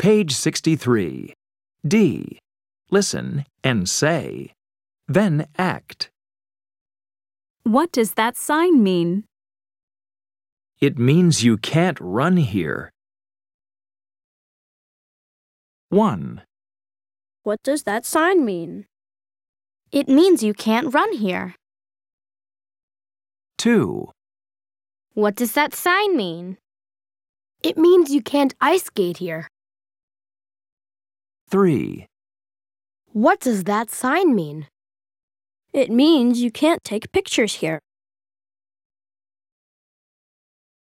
Page 63. D. Listen and say. Then act. What does that sign mean? It means you can't run here. 1, What does that sign mean? It means you can't run here. 2, What does that sign mean? It means you can't ice skate here. 3, What does that sign mean? It means you can't take pictures here.